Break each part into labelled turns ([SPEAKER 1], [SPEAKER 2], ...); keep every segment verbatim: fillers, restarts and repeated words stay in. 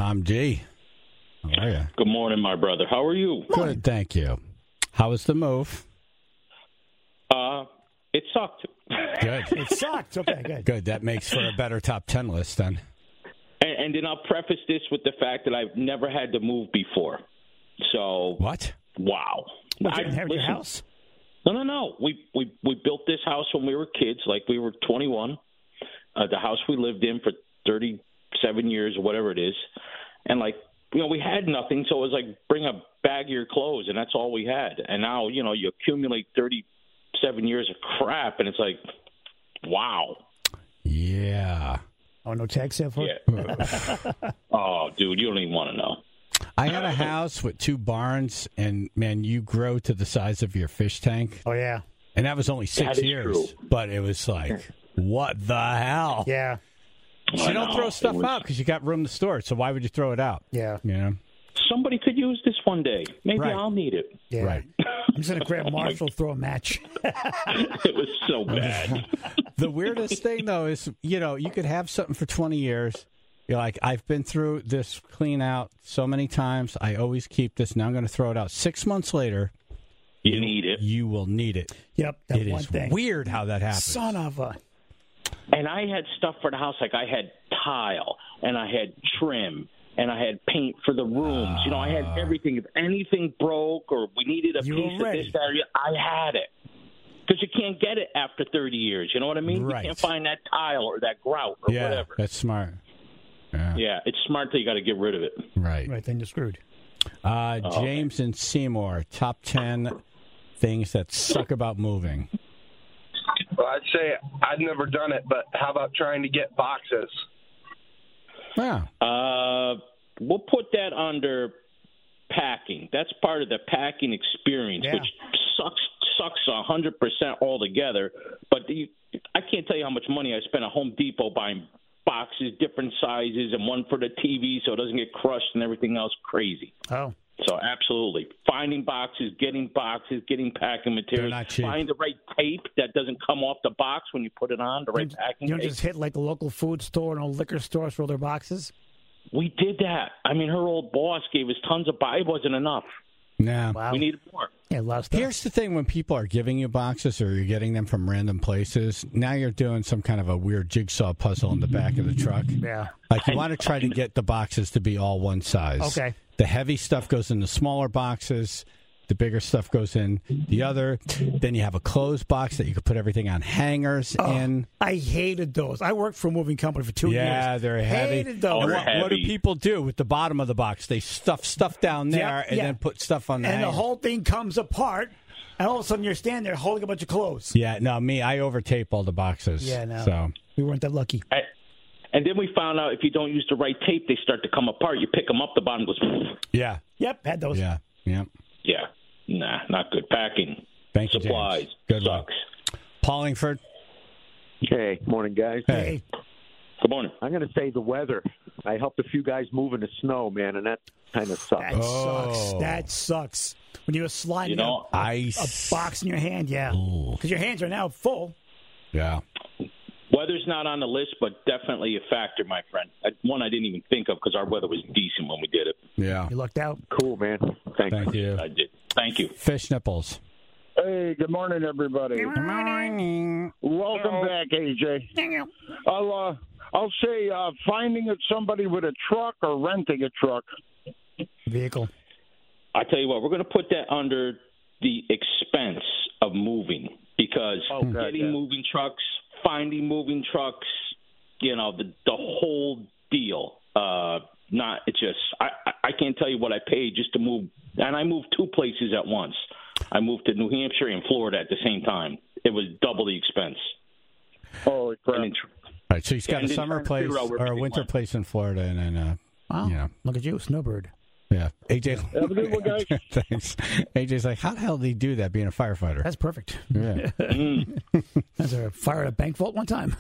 [SPEAKER 1] Tom G. How are you?
[SPEAKER 2] Good morning, my brother. How are you?
[SPEAKER 1] Good, thank you. How was the move?
[SPEAKER 2] Uh, it sucked.
[SPEAKER 1] Good.
[SPEAKER 3] It sucked. Okay, good.
[SPEAKER 1] Good. That makes for a better top ten list then.
[SPEAKER 2] And, and then I'll preface this with the fact that I've never had to move before. So
[SPEAKER 1] what?
[SPEAKER 2] Wow.
[SPEAKER 3] What, you
[SPEAKER 2] I,
[SPEAKER 3] inherit your
[SPEAKER 2] listen,
[SPEAKER 3] house?
[SPEAKER 2] No, no, no. We we we built this house when we were kids, like we were twenty-one. Uh, the house we lived in for thirty-seven years or whatever it is, and like you know, we had nothing, so it was like bring a bag of your clothes, and that's all we had. And now you know you accumulate thirty-seven years of crap, and it's like, wow.
[SPEAKER 1] Yeah.
[SPEAKER 3] Oh, no tax sale for it?
[SPEAKER 2] Yeah. Oh, dude, you don't even want to know.
[SPEAKER 1] I had a house with two barns, and, man, you grow to the size of your fish tank.
[SPEAKER 3] Oh, yeah.
[SPEAKER 1] And that was only six
[SPEAKER 2] That is
[SPEAKER 1] years.
[SPEAKER 2] true.
[SPEAKER 1] But it was like, what the hell?
[SPEAKER 3] Yeah.
[SPEAKER 1] So you don't throw stuff was... out because you got room to store it. So why would you throw it out?
[SPEAKER 3] Yeah.
[SPEAKER 1] You know?
[SPEAKER 2] Somebody could use this one day. Maybe
[SPEAKER 1] right.
[SPEAKER 2] I'll need it.
[SPEAKER 3] Yeah.
[SPEAKER 1] Right.
[SPEAKER 3] I'm just going to grab Marshall, throw a match.
[SPEAKER 2] It was so bad.
[SPEAKER 1] The weirdest thing, though, is, you know, you could have something for twenty years. You're like, I've been through this clean out so many times. I always keep this. Now I'm going to throw it out. Six months later,
[SPEAKER 2] you,
[SPEAKER 1] you
[SPEAKER 2] need it.
[SPEAKER 1] You will need it.
[SPEAKER 3] Yep. That
[SPEAKER 1] it
[SPEAKER 3] one
[SPEAKER 1] is
[SPEAKER 3] thing.
[SPEAKER 1] weird how that happens.
[SPEAKER 3] Son of a.
[SPEAKER 2] And I had stuff for the house, like I had tile, and I had trim, and I had paint for the rooms. You know, I had everything. If anything broke or we needed a
[SPEAKER 3] You
[SPEAKER 2] piece
[SPEAKER 3] were
[SPEAKER 2] of this, that, I had it. Because you can't get it after thirty years. You know what I mean?
[SPEAKER 1] Right.
[SPEAKER 2] You can't find that tile or that grout or
[SPEAKER 1] yeah,
[SPEAKER 2] whatever.
[SPEAKER 1] That's smart. Yeah.
[SPEAKER 2] Yeah, it's smart that you got to get rid of it.
[SPEAKER 1] Right.
[SPEAKER 3] Right, then you're screwed.
[SPEAKER 1] Uh,
[SPEAKER 2] Oh,
[SPEAKER 1] James and Seymour, top ten things that suck about moving.
[SPEAKER 4] Well, I'd say I've never done it, but how about trying to get boxes?
[SPEAKER 1] Wow.
[SPEAKER 2] Uh, we'll put that under packing. That's part of the packing experience,
[SPEAKER 3] Yeah.
[SPEAKER 2] which sucks sucks a hundred percent altogether. But the, I can't tell you how much money I spent at Home Depot buying boxes, different sizes, and one for the T V so it doesn't get crushed and everything else crazy.
[SPEAKER 3] Oh.
[SPEAKER 2] So absolutely, finding boxes, getting boxes, getting packing materials,
[SPEAKER 1] not cheap.
[SPEAKER 2] find the right tape that doesn't come off the box when you put it on, the right
[SPEAKER 3] You,
[SPEAKER 2] packing
[SPEAKER 3] you don't
[SPEAKER 2] tape.
[SPEAKER 3] just hit like the local food store and old liquor stores for all their boxes?
[SPEAKER 2] We did that. I mean, her old boss gave us tons of boxes. It wasn't enough.
[SPEAKER 1] Now,
[SPEAKER 3] Wow.
[SPEAKER 2] We needed more.
[SPEAKER 3] Yeah, a lot of stuff.
[SPEAKER 1] here's the thing: when people are giving you boxes or you're getting them from random places, now you're doing some kind of a weird jigsaw puzzle in the back of the truck.
[SPEAKER 3] Yeah.
[SPEAKER 1] Like you want to try to get the boxes to be all one size.
[SPEAKER 3] Okay.
[SPEAKER 1] The heavy stuff goes in the smaller boxes. The bigger stuff goes in the other. Then you have a closed box that you could put everything on hangers
[SPEAKER 3] Oh,
[SPEAKER 1] in.
[SPEAKER 3] I hated those. I worked for a moving company for two
[SPEAKER 1] Yeah,
[SPEAKER 3] years.
[SPEAKER 1] they're heavy.
[SPEAKER 3] Hated those.
[SPEAKER 1] And
[SPEAKER 2] They're
[SPEAKER 1] what, what do
[SPEAKER 2] heavy.
[SPEAKER 1] people do with the bottom of the box? They stuff stuff down there
[SPEAKER 3] Yeah,
[SPEAKER 1] and
[SPEAKER 3] yeah.
[SPEAKER 1] then put stuff on the
[SPEAKER 3] And the
[SPEAKER 1] hanger.
[SPEAKER 3] whole thing comes apart, and all of a sudden you're standing there holding a bunch of clothes.
[SPEAKER 1] Yeah, no, me, I overtape all the boxes.
[SPEAKER 3] Yeah, no.
[SPEAKER 1] So
[SPEAKER 3] We weren't that lucky.
[SPEAKER 2] I, and then we found out if you don't use the right tape, they start to come apart. You pick them up, the bottom goes,
[SPEAKER 1] yeah,
[SPEAKER 3] Yep, had those.
[SPEAKER 1] yeah, yeah.
[SPEAKER 2] yeah, nah, not good. Packing,
[SPEAKER 1] Thank you,
[SPEAKER 2] supplies,
[SPEAKER 1] James. Good luck.
[SPEAKER 2] sucks.
[SPEAKER 1] Paulingford.
[SPEAKER 5] Hey, morning, guys.
[SPEAKER 1] Hey.
[SPEAKER 2] Good morning.
[SPEAKER 5] I'm going to say the weather. I helped a few guys move in the snow, man, and that kind of sucks.
[SPEAKER 3] That
[SPEAKER 1] Oh.
[SPEAKER 3] sucks. That sucks. When you're sliding
[SPEAKER 2] You know,
[SPEAKER 3] a,
[SPEAKER 1] Ice.
[SPEAKER 3] a box in your hand, yeah. Because your hands are now full.
[SPEAKER 1] Yeah.
[SPEAKER 2] weather's not on the list, but definitely a factor, my friend. I, one I didn't even think of because our weather was decent when we did it.
[SPEAKER 1] Yeah.
[SPEAKER 3] You lucked out.
[SPEAKER 5] Cool, man. Thank,
[SPEAKER 1] Thank
[SPEAKER 5] you.
[SPEAKER 1] you.
[SPEAKER 2] I did. Thank you.
[SPEAKER 1] Fish nipples.
[SPEAKER 6] Hey, good morning, everybody.
[SPEAKER 3] Good morning.
[SPEAKER 6] Welcome back, A J. I'll uh, I'll say uh, finding it somebody with a truck or renting a truck.
[SPEAKER 3] Vehicle.
[SPEAKER 2] I tell you what, we're going to put that under the expense of moving because
[SPEAKER 6] Okay,
[SPEAKER 2] getting
[SPEAKER 6] yeah.
[SPEAKER 2] moving trucks, finding moving trucks, you know, the the whole deal. Uh, not it's just I I can't tell you what I paid just to move, and I moved two places at once. I moved to New Hampshire and Florida at the same time. It was double the expense.
[SPEAKER 6] Holy crap.
[SPEAKER 2] And then tr-
[SPEAKER 1] All right, so he's got
[SPEAKER 2] And
[SPEAKER 1] a
[SPEAKER 2] then
[SPEAKER 1] summer
[SPEAKER 2] trying to
[SPEAKER 1] place
[SPEAKER 2] figure out where
[SPEAKER 1] or a
[SPEAKER 2] everything
[SPEAKER 1] winter
[SPEAKER 2] went.
[SPEAKER 1] place in Florida, and then, uh,
[SPEAKER 3] Wow.
[SPEAKER 1] you know,
[SPEAKER 3] Look at you, snowbird.
[SPEAKER 1] yeah. A J,
[SPEAKER 6] Have a good one, guys.
[SPEAKER 1] thanks. A J's like, how the hell did he do that being a firefighter?
[SPEAKER 3] That's perfect.
[SPEAKER 1] Yeah.
[SPEAKER 3] That's a fire at a bank vault one time.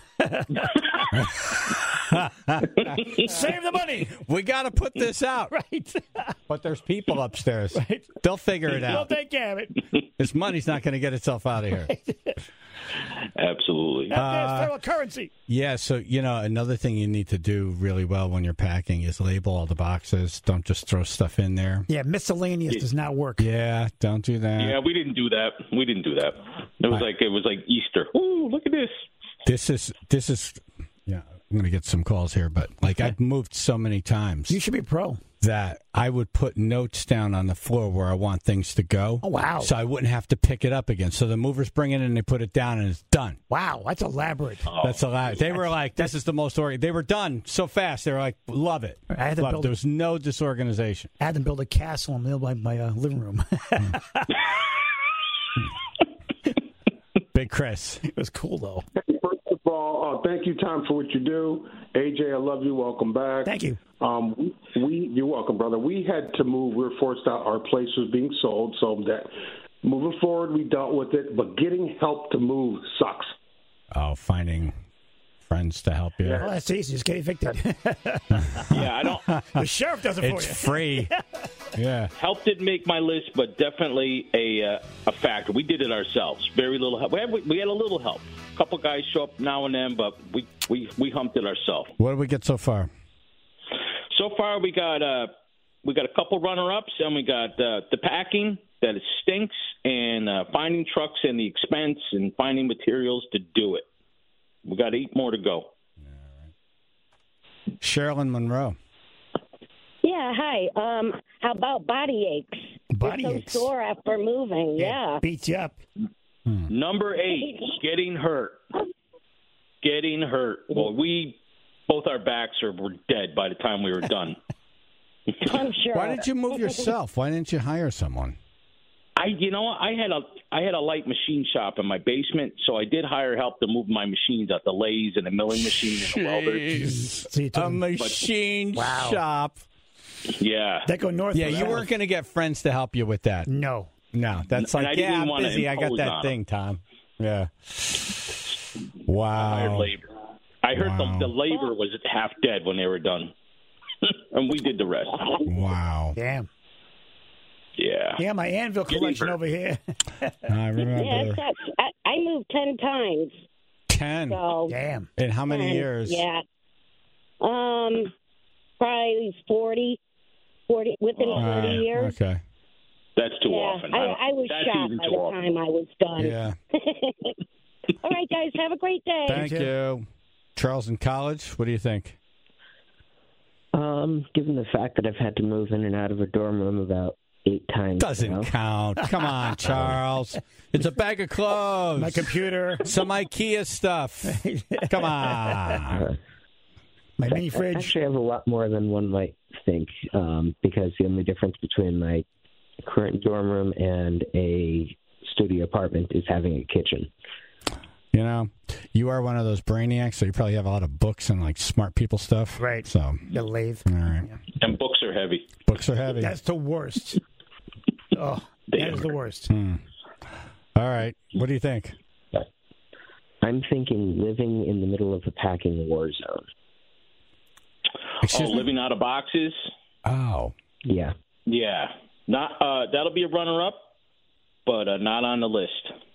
[SPEAKER 3] Save the money.
[SPEAKER 1] We got to put this out.
[SPEAKER 3] Right.
[SPEAKER 1] But there's people upstairs.
[SPEAKER 3] Right.
[SPEAKER 1] They'll figure it
[SPEAKER 3] We'll
[SPEAKER 1] out.
[SPEAKER 3] take care of it.
[SPEAKER 1] This money's not going to get itself out of here.
[SPEAKER 2] Absolutely.
[SPEAKER 3] That
[SPEAKER 1] Uh,
[SPEAKER 3] is federal currency.
[SPEAKER 1] Yeah, so, you know, another thing you need to do really well when you're packing is label all the boxes. Don't just throw stuff in there.
[SPEAKER 3] Yeah, miscellaneous does not work.
[SPEAKER 1] Yeah, don't do that.
[SPEAKER 2] Yeah, we didn't do that. We didn't do that. It was like it was like Easter. Ooh, look at this.
[SPEAKER 1] This is, this is, yeah, I'm going to get some calls here, but, like, I've moved so many times.
[SPEAKER 3] You should be pro.
[SPEAKER 1] That I would put notes down on the floor where I want things to go.
[SPEAKER 3] Oh, wow.
[SPEAKER 1] So I wouldn't have to pick it up again. So the movers bring it in and they put it down and it's done.
[SPEAKER 3] Wow, that's elaborate.
[SPEAKER 2] Oh.
[SPEAKER 1] That's a lot. They were like, this is the most organ. They were done so fast. They were like, love it.
[SPEAKER 3] I had to
[SPEAKER 1] Love it.
[SPEAKER 3] build-
[SPEAKER 1] There was no disorganization.
[SPEAKER 3] I had them build a castle in the middle of my, my uh, living room.
[SPEAKER 1] Big Chris.
[SPEAKER 3] It was cool, though.
[SPEAKER 7] First of all, uh, thank you, Tom, for what you do. A J, I love you. Welcome back.
[SPEAKER 3] Thank you.
[SPEAKER 7] Um, we, you're welcome, brother. We had to move. We were forced out. Our place was being sold, so that moving forward, we dealt with it. But getting help to move sucks.
[SPEAKER 1] Oh, finding friends to help you.
[SPEAKER 3] Well, that's easy. Just get evicted.
[SPEAKER 2] Yeah, I don't.
[SPEAKER 3] The sheriff does it for
[SPEAKER 1] It's
[SPEAKER 3] you.
[SPEAKER 1] free. Yeah.
[SPEAKER 2] Help didn't make my list, but definitely a uh, a factor. We did it ourselves. Very little help. We had, we had a little help. A couple guys show up now and then, but we we, we humped it ourselves.
[SPEAKER 1] What did we get so far?
[SPEAKER 2] So far, we got uh, we got a couple runner-ups, and we got uh, the packing that it stinks, and uh, finding trucks and the expense, and finding materials to do it. We got eight more to go.
[SPEAKER 1] Sherilyn Monroe.
[SPEAKER 8] Yeah, hi. Um, how about body aches?
[SPEAKER 3] Body
[SPEAKER 8] You're so
[SPEAKER 3] aches.
[SPEAKER 8] sore after moving. Yeah.
[SPEAKER 3] Beats you up.
[SPEAKER 2] Number eight, getting hurt. Getting hurt. Well, we both our backs are were dead by the time we were done.
[SPEAKER 8] I'm sure.
[SPEAKER 1] Why did you move yourself? Why didn't you hire someone?
[SPEAKER 2] I, you know, what? I had a I had a light machine shop in my basement, so I did hire help to move my machines out, the lathes and the milling machine and the welder.
[SPEAKER 1] Jeez.
[SPEAKER 3] So you took
[SPEAKER 1] A
[SPEAKER 3] him-
[SPEAKER 1] machine
[SPEAKER 3] Wow.
[SPEAKER 1] shop.
[SPEAKER 2] Yeah,
[SPEAKER 3] That go north.
[SPEAKER 1] Yeah,
[SPEAKER 3] of
[SPEAKER 1] you
[SPEAKER 3] that.
[SPEAKER 1] weren't going to get friends to help you with that.
[SPEAKER 3] No.
[SPEAKER 1] No, that's
[SPEAKER 2] And
[SPEAKER 1] like,
[SPEAKER 2] I didn't
[SPEAKER 1] yeah, I'm
[SPEAKER 2] wanna
[SPEAKER 1] busy. I got
[SPEAKER 2] impose
[SPEAKER 1] that
[SPEAKER 2] on
[SPEAKER 1] thing, Tom. Yeah.
[SPEAKER 2] hired
[SPEAKER 1] Wow.
[SPEAKER 2] labor. I heard
[SPEAKER 1] Wow.
[SPEAKER 2] the, the labor was half dead when they were done, and we did the rest.
[SPEAKER 1] Wow.
[SPEAKER 3] Damn.
[SPEAKER 2] Yeah.
[SPEAKER 3] Yeah, my anvil
[SPEAKER 2] Getting
[SPEAKER 3] collection
[SPEAKER 2] hurt.
[SPEAKER 3] over here.
[SPEAKER 1] I remember.
[SPEAKER 8] Yeah, it sucks. I, I moved ten times.
[SPEAKER 1] ten.
[SPEAKER 8] So
[SPEAKER 3] Damn.
[SPEAKER 1] In how many
[SPEAKER 8] ten,
[SPEAKER 1] years?
[SPEAKER 8] Yeah. Um, probably forty, forty within
[SPEAKER 2] Oh,
[SPEAKER 8] forty
[SPEAKER 1] Uh,
[SPEAKER 8] years.
[SPEAKER 1] Okay.
[SPEAKER 2] That's too
[SPEAKER 8] Yeah,
[SPEAKER 2] often.
[SPEAKER 8] I,
[SPEAKER 2] don't-
[SPEAKER 8] I was
[SPEAKER 2] that's
[SPEAKER 8] shocked
[SPEAKER 2] even
[SPEAKER 8] by
[SPEAKER 2] too
[SPEAKER 8] the
[SPEAKER 2] often.
[SPEAKER 8] time I was done.
[SPEAKER 1] Yeah.
[SPEAKER 8] All right, guys, have a great day.
[SPEAKER 1] Thank you. Charles in college, what do you think?
[SPEAKER 9] Um, given the fact that I've had to move in and out of a dorm room about eight times.
[SPEAKER 1] Doesn't
[SPEAKER 9] now.
[SPEAKER 1] count. Come on, Charles. It's a bag of clothes.
[SPEAKER 3] My computer.
[SPEAKER 1] Some IKEA stuff. Come on.
[SPEAKER 9] Uh,
[SPEAKER 3] My mini fridge.
[SPEAKER 9] Actually, I have a lot more than one might think, um, because the only difference between my current dorm room and a studio apartment is having a kitchen.
[SPEAKER 1] You know, you are one of those brainiacs, so you probably have a lot of books and like smart people stuff.
[SPEAKER 3] Right.
[SPEAKER 1] So,
[SPEAKER 3] The lathe.
[SPEAKER 1] all right.
[SPEAKER 2] And books are heavy.
[SPEAKER 1] Books are heavy.
[SPEAKER 3] That's the worst. Oh, that is the worst.
[SPEAKER 1] Hmm. All right. What do you think?
[SPEAKER 9] I'm thinking living in the middle of a packing war zone.
[SPEAKER 1] Excuse
[SPEAKER 2] oh,
[SPEAKER 1] me?
[SPEAKER 2] living out of boxes.
[SPEAKER 1] Oh.
[SPEAKER 9] Yeah.
[SPEAKER 2] Yeah, not uh, that'll be a runner-up, but uh, not on the list.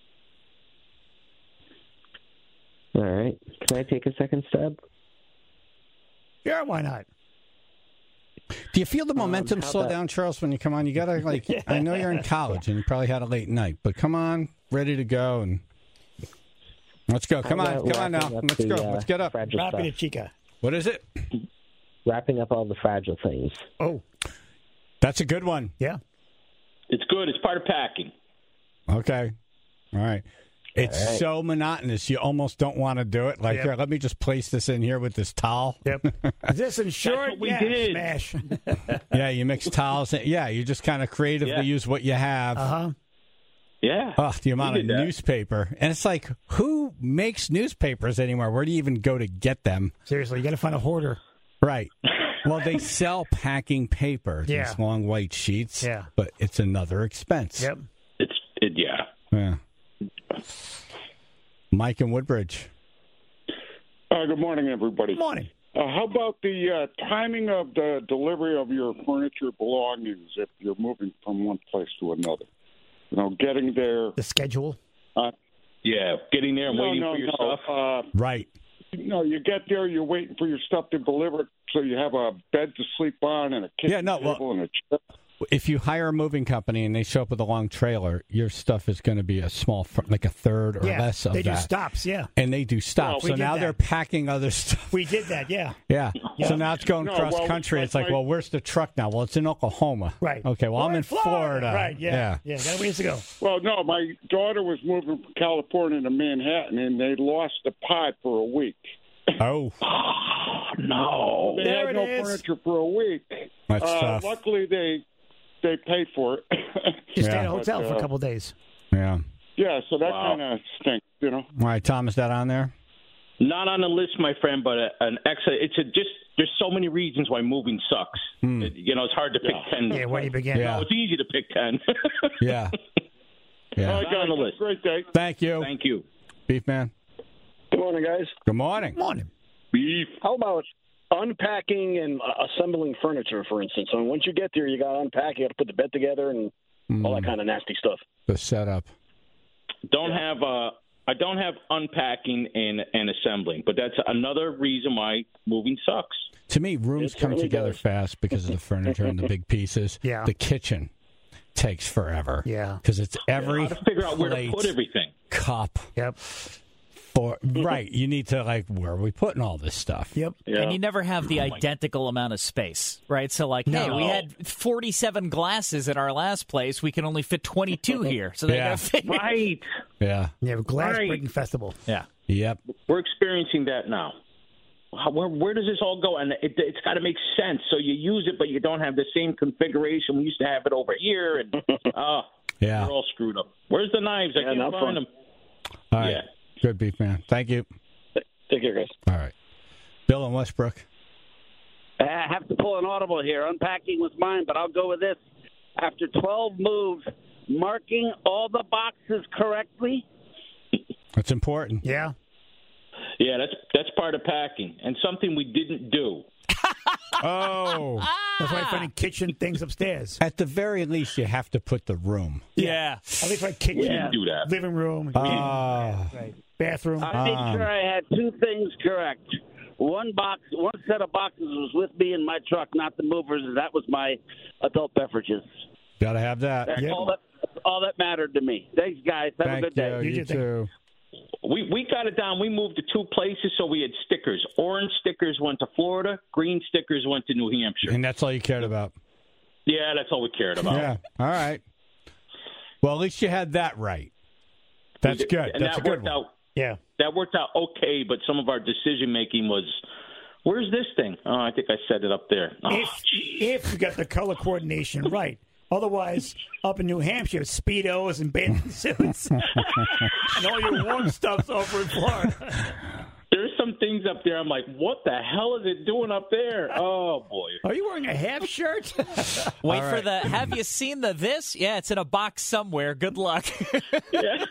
[SPEAKER 9] All right. Can I take a second stab?
[SPEAKER 3] Sure, why not?
[SPEAKER 1] Do you feel the momentum
[SPEAKER 9] Um, how
[SPEAKER 1] slow
[SPEAKER 9] about-
[SPEAKER 1] down, Charles, when you come on? You got to, like, I know you're in college and you probably had a late night, but come on, ready to go. and Let's go. Come
[SPEAKER 9] How
[SPEAKER 1] on.
[SPEAKER 9] about
[SPEAKER 1] Come on now.
[SPEAKER 9] wrapping up
[SPEAKER 1] Let's
[SPEAKER 9] the,
[SPEAKER 1] go.
[SPEAKER 9] uh,
[SPEAKER 1] Let's get up.
[SPEAKER 9] fragile
[SPEAKER 3] Rapida
[SPEAKER 9] stuff?
[SPEAKER 3] Chica.
[SPEAKER 1] What is it?
[SPEAKER 9] Wrapping up all the fragile things.
[SPEAKER 3] Oh,
[SPEAKER 1] That's a good one.
[SPEAKER 3] yeah.
[SPEAKER 2] It's good. It's part of packing.
[SPEAKER 1] Okay. All right. It's
[SPEAKER 9] All right.
[SPEAKER 1] so monotonous. You almost don't want to do it. Like,
[SPEAKER 3] Yep.
[SPEAKER 1] here, let me just place this in here with this towel.
[SPEAKER 3] Yep. Is this insured?
[SPEAKER 2] what we
[SPEAKER 3] yeah,
[SPEAKER 2] did.
[SPEAKER 3] Smash.
[SPEAKER 1] Yeah, you mix towels. In. Yeah, you just kind of creatively
[SPEAKER 2] Yeah.
[SPEAKER 1] use what you have.
[SPEAKER 3] Uh huh.
[SPEAKER 2] Yeah.
[SPEAKER 1] Oh, the amount
[SPEAKER 2] We
[SPEAKER 1] of
[SPEAKER 2] did that.
[SPEAKER 1] newspaper. And it's like, who makes newspapers anymore? Where do you even go to get them?
[SPEAKER 3] Seriously, you got to find a hoarder.
[SPEAKER 1] Right. Well, they sell packing paper,
[SPEAKER 3] Yeah.
[SPEAKER 1] these long white sheets.
[SPEAKER 3] Yeah.
[SPEAKER 1] But it's another expense.
[SPEAKER 3] Yep.
[SPEAKER 2] It's it. Yeah.
[SPEAKER 1] Yeah. Mike in Woodbridge.
[SPEAKER 6] Uh, good morning, everybody.
[SPEAKER 3] Morning.
[SPEAKER 6] Uh, how about the uh, timing of the delivery of your furniture belongings if you're moving from one place to another? You know, getting there.
[SPEAKER 3] The schedule.
[SPEAKER 6] Uh,
[SPEAKER 2] Yeah, getting there and
[SPEAKER 6] No,
[SPEAKER 2] waiting
[SPEAKER 6] no,
[SPEAKER 2] for your
[SPEAKER 6] no.
[SPEAKER 2] stuff.
[SPEAKER 6] Uh,
[SPEAKER 1] Right.
[SPEAKER 6] no, you get there, you're waiting for your stuff to be delivered, so you have a bed to sleep on and a kitchen
[SPEAKER 1] Yeah, no, well-
[SPEAKER 6] table and a chair.
[SPEAKER 1] If you hire a moving company and they show up with a long trailer, your stuff is going to be a small, fr- like a third or
[SPEAKER 3] Yeah,
[SPEAKER 1] less of
[SPEAKER 3] they
[SPEAKER 1] that.
[SPEAKER 3] do stops, yeah.
[SPEAKER 1] And they do stops.
[SPEAKER 3] Well, we
[SPEAKER 1] so
[SPEAKER 3] did
[SPEAKER 1] now
[SPEAKER 3] that.
[SPEAKER 1] they're packing other stuff.
[SPEAKER 3] We did that, yeah.
[SPEAKER 1] Yeah.
[SPEAKER 3] Yeah.
[SPEAKER 1] So now it's going
[SPEAKER 6] No,
[SPEAKER 1] cross
[SPEAKER 6] well,
[SPEAKER 1] country.
[SPEAKER 6] like
[SPEAKER 1] It's like,
[SPEAKER 6] my-
[SPEAKER 1] well, where's the truck now? Well, it's in Oklahoma.
[SPEAKER 3] Right.
[SPEAKER 1] Okay. Well,
[SPEAKER 3] We're
[SPEAKER 1] I'm in Florida.
[SPEAKER 3] Right, yeah. Yeah, got a ways to go.
[SPEAKER 6] Well, no, my daughter was moving from California to Manhattan, and they lost the pod for a week.
[SPEAKER 1] Oh,
[SPEAKER 2] No.
[SPEAKER 6] They
[SPEAKER 3] There
[SPEAKER 6] had
[SPEAKER 3] it
[SPEAKER 6] no
[SPEAKER 3] is.
[SPEAKER 6] furniture for a week.
[SPEAKER 1] that's
[SPEAKER 6] Uh,
[SPEAKER 1] tough.
[SPEAKER 6] luckily, they they paid for it.
[SPEAKER 3] Just stay
[SPEAKER 1] Yeah.
[SPEAKER 3] in a hotel
[SPEAKER 6] But,
[SPEAKER 3] for a
[SPEAKER 6] uh,
[SPEAKER 3] couple of days.
[SPEAKER 1] Yeah.
[SPEAKER 6] yeah, so that
[SPEAKER 2] Wow.
[SPEAKER 6] kind of stinks, you know.
[SPEAKER 1] All right, Tom, is that on there?
[SPEAKER 2] Not on the list, my friend, but a, an excellent. It's a just. There's so many reasons why moving sucks.
[SPEAKER 1] Hmm.
[SPEAKER 2] It- you know, it's hard to pick ten.
[SPEAKER 3] Yeah, where do you begin?
[SPEAKER 1] Yeah.
[SPEAKER 2] No, it's easy to pick ten.
[SPEAKER 1] Yeah. Yeah.
[SPEAKER 6] All right,
[SPEAKER 2] Not on
[SPEAKER 6] guys,
[SPEAKER 2] the list.
[SPEAKER 6] great day.
[SPEAKER 1] Thank you,
[SPEAKER 2] Thank you.
[SPEAKER 1] Beef Man.
[SPEAKER 5] Good morning, guys.
[SPEAKER 1] Good morning.
[SPEAKER 3] Morning.
[SPEAKER 2] Beef.
[SPEAKER 5] How about unpacking and uh, assembling furniture, for instance? I mean, once you get there, you got to unpack, you got to put the bed together, and all that kind of nasty stuff.
[SPEAKER 1] The setup.
[SPEAKER 2] Don't have. Uh, I don't have unpacking and, and assembling, but that's another reason why moving sucks.
[SPEAKER 1] To me, rooms
[SPEAKER 5] It
[SPEAKER 1] come
[SPEAKER 5] certainly
[SPEAKER 1] together
[SPEAKER 5] does.
[SPEAKER 1] fast because of the furniture and the big pieces.
[SPEAKER 3] Yeah.
[SPEAKER 1] The kitchen takes forever.
[SPEAKER 3] Yeah.
[SPEAKER 1] Because it's every
[SPEAKER 2] How to figure out where to
[SPEAKER 1] plate,
[SPEAKER 2] put everything.
[SPEAKER 1] cup.
[SPEAKER 3] Yep.
[SPEAKER 1] For, right. You need to, like, where are we putting all this stuff?
[SPEAKER 3] Yep.
[SPEAKER 4] Yeah.
[SPEAKER 10] And you never have the identical amount of space, right? So, like, hey,
[SPEAKER 2] No.
[SPEAKER 10] we had forty-seven glasses at our last place. We can only fit twenty-two here. So they
[SPEAKER 1] Yeah.
[SPEAKER 10] got to figure.
[SPEAKER 2] Right.
[SPEAKER 1] Yeah.
[SPEAKER 3] Yeah, glass
[SPEAKER 2] Right.
[SPEAKER 3] breaking festival.
[SPEAKER 10] Yeah.
[SPEAKER 1] Yep.
[SPEAKER 2] We're experiencing that now. How, where, where does this all go? And it, it's got to make sense. So you use it, but you don't have the same configuration. We used to have it over here, and uh,
[SPEAKER 1] Yeah.
[SPEAKER 2] we're all screwed up. Where's the knives? I
[SPEAKER 5] Yeah,
[SPEAKER 2] can't
[SPEAKER 5] not
[SPEAKER 2] find
[SPEAKER 5] fun.
[SPEAKER 2] them.
[SPEAKER 1] All right.
[SPEAKER 2] Yeah.
[SPEAKER 1] Good, Beef Man. Thank you.
[SPEAKER 5] Take care, guys.
[SPEAKER 1] All right. Bill in Westbrook.
[SPEAKER 11] I have to pull an audible here. Unpacking was mine, but I'll go with this. After twelve moves, marking all the boxes correctly.
[SPEAKER 1] That's important.
[SPEAKER 3] Yeah.
[SPEAKER 2] Yeah, that's that's part of packing, and something we didn't do.
[SPEAKER 1] Oh.
[SPEAKER 3] That's why I find kitchen things upstairs.
[SPEAKER 1] At the very least, you have to put the room.
[SPEAKER 10] Yeah.
[SPEAKER 3] At least my kitchen,
[SPEAKER 2] We didn't do that.
[SPEAKER 3] living room,
[SPEAKER 1] Ah.
[SPEAKER 3] right, bathroom.
[SPEAKER 11] I made
[SPEAKER 1] Um.
[SPEAKER 11] sure I had two things correct. One box, one set of boxes was with me in my truck, not the movers, and that was my adult beverages.
[SPEAKER 1] Got to have that.
[SPEAKER 11] That's
[SPEAKER 3] Yep.
[SPEAKER 11] all that all that mattered to me. Thanks, guys. Have a
[SPEAKER 1] Thank
[SPEAKER 11] good day.
[SPEAKER 1] you.
[SPEAKER 3] You
[SPEAKER 1] You
[SPEAKER 3] too.
[SPEAKER 1] too.
[SPEAKER 2] We we got it down. We moved to two places, so we had stickers. Orange stickers went to Florida. Green stickers went to New Hampshire.
[SPEAKER 1] And that's all you cared about.
[SPEAKER 2] Yeah, that's all we cared about.
[SPEAKER 1] Yeah. All right. Well, at least you had that right. That's good.
[SPEAKER 2] And
[SPEAKER 1] That's a
[SPEAKER 2] that
[SPEAKER 1] good
[SPEAKER 2] worked
[SPEAKER 1] one.
[SPEAKER 2] out.
[SPEAKER 3] Yeah.
[SPEAKER 2] That worked out okay, but some of our decision making was, where's this thing? Oh, I think I set it up there. Oh,
[SPEAKER 3] If, if you got the color coordination right. Otherwise, up in New Hampshire, Speedos and bathing suits. And all your warm stuff's over in Florida.
[SPEAKER 2] there's some things up there. I'm like, what the hell is it doing up there? Oh boy.
[SPEAKER 3] Are you wearing a half shirt?
[SPEAKER 10] Wait
[SPEAKER 1] All
[SPEAKER 10] for
[SPEAKER 1] right.
[SPEAKER 10] the. Have you seen the this? Yeah, it's in a box somewhere. Good luck.
[SPEAKER 2] Yeah.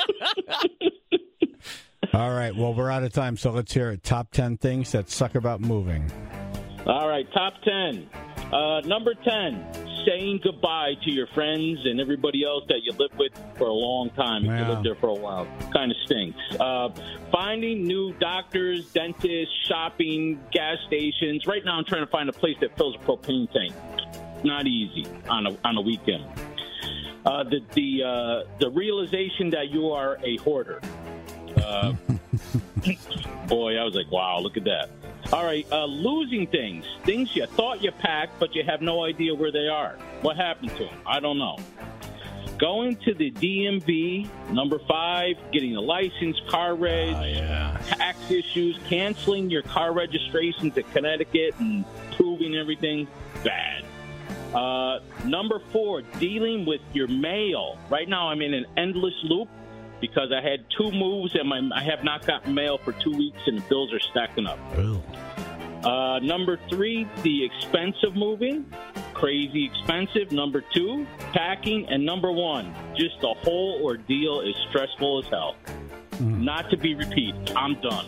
[SPEAKER 1] All right. Well, we're out of time, so let's hear it. Top ten things that suck about moving.
[SPEAKER 2] All right, top ten. Uh, number ten, saying goodbye to your friends and everybody else that you live with for a long time. If
[SPEAKER 1] Yeah.
[SPEAKER 2] you live there for a while, kind of stinks. Uh, finding new doctors, dentists, shopping, gas stations. Right now, I'm trying to find a place that fills a propane tank. Not easy on a on a weekend. Uh, the the uh, the realization that you are a hoarder. Uh, boy, I was like, wow, look at that. All right, uh, losing things. Things you thought you packed, but you have no idea where they are. What happened to them? I don't know. Going to the D M V, number five, getting a license, car reg,
[SPEAKER 1] Oh, yeah.
[SPEAKER 2] tax issues, canceling your car registration to Connecticut and proving everything, bad. Uh, number four, dealing with your mail. Right now I'm in an endless loop because I had two moves and my, I have not gotten mail for two weeks and the bills are stacking up.
[SPEAKER 1] Ooh.
[SPEAKER 2] Uh, number three, the expense of moving. Crazy expensive. Number two, packing. And number one, just the whole ordeal is stressful as hell.
[SPEAKER 1] Mm.
[SPEAKER 2] Not to be repeated. I'm done.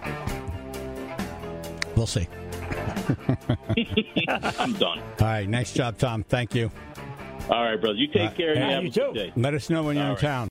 [SPEAKER 1] We'll see.
[SPEAKER 2] I'm done.
[SPEAKER 1] All right. Nice job, Tom. Thank you.
[SPEAKER 2] All right, brother. You take
[SPEAKER 1] Uh,
[SPEAKER 2] care. And
[SPEAKER 1] yeah,
[SPEAKER 2] have
[SPEAKER 3] you
[SPEAKER 2] a good
[SPEAKER 3] too.
[SPEAKER 2] day.
[SPEAKER 1] Let us know when you're
[SPEAKER 2] All
[SPEAKER 1] in
[SPEAKER 2] right.
[SPEAKER 1] town.